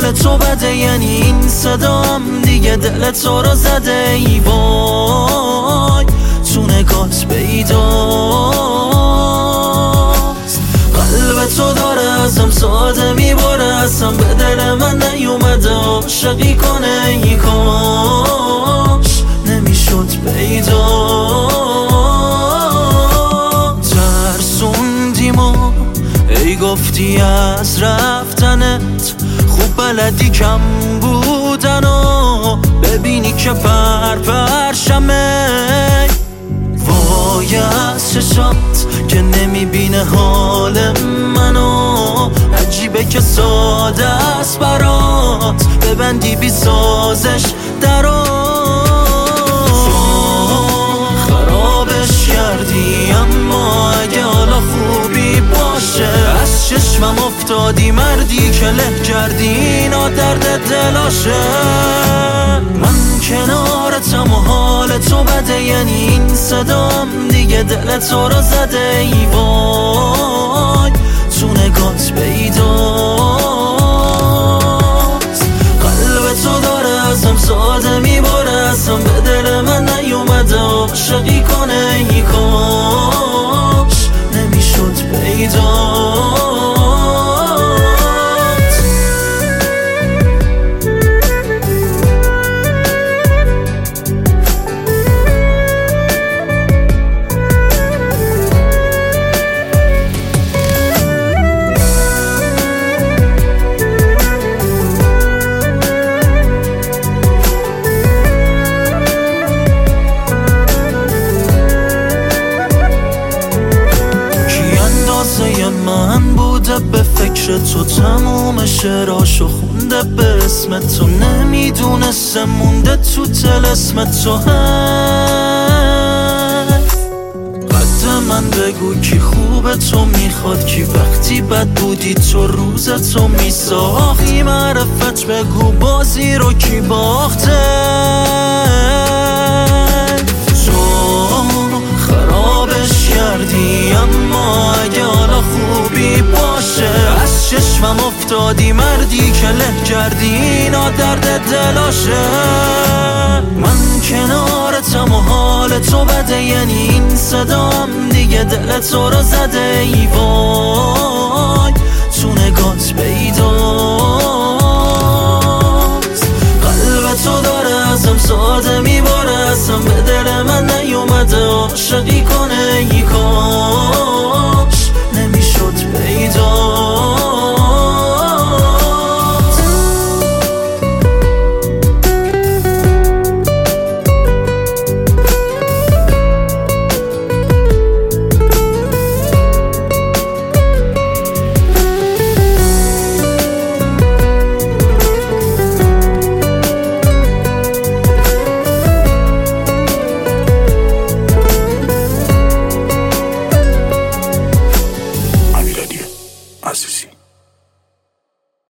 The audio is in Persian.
حال تو بده، یعنی این صدام دیگه دل تو رو زده. ای وای تو نگات پیداست، قلب تو داره ازم ساده میباره، اصلا به دل من نیومده عاشقی کنه. ای کاش نمیشد پیدا، ترسوندیمو ای گفتی از رفتنت، خوب بلدی کم بودن و ببینی که پرشمه. وای از چشات که نمیبینه حال منو، عجیبه که ساده است برات ببندی بی سازش درو. خرابش کردی اما اگه حالا خوبی باشه، از چشمم افتادی مردی که له کردی اینا درد دلاشه. من کنارتم و حال تو بده، یعنی این صدام دیگه دل تو رو زده. ای وای تو نگات پیداست، قلب تو داره ازم ساده میباره، اصلا به دل من نیومده عاشقی کنه. ای کاش نمیشد پیدا. من بوده به فکر تو تموم شعراشو خونده به اسم تو، نمیدونسته مونده تو طلسم تو. قد من بگو کی خوبه تو میخواد، کی وقتی بد بودی تو روز تو میساختی. معرفت بگو بازی رو کی باخته، خرابش کردی اما اگه حالا خوبی باشه، از چشمم افتادی مردی که له کردی اینا درد دلاشه. من کنارتم و حال تو بده، یعنی این صدام دیگه دل تو رو زده. ای وای تو نگات پیداست، قلب تو داره ازم ساده میباره، اصلا به دل من نیومده عاشقی کنه. ای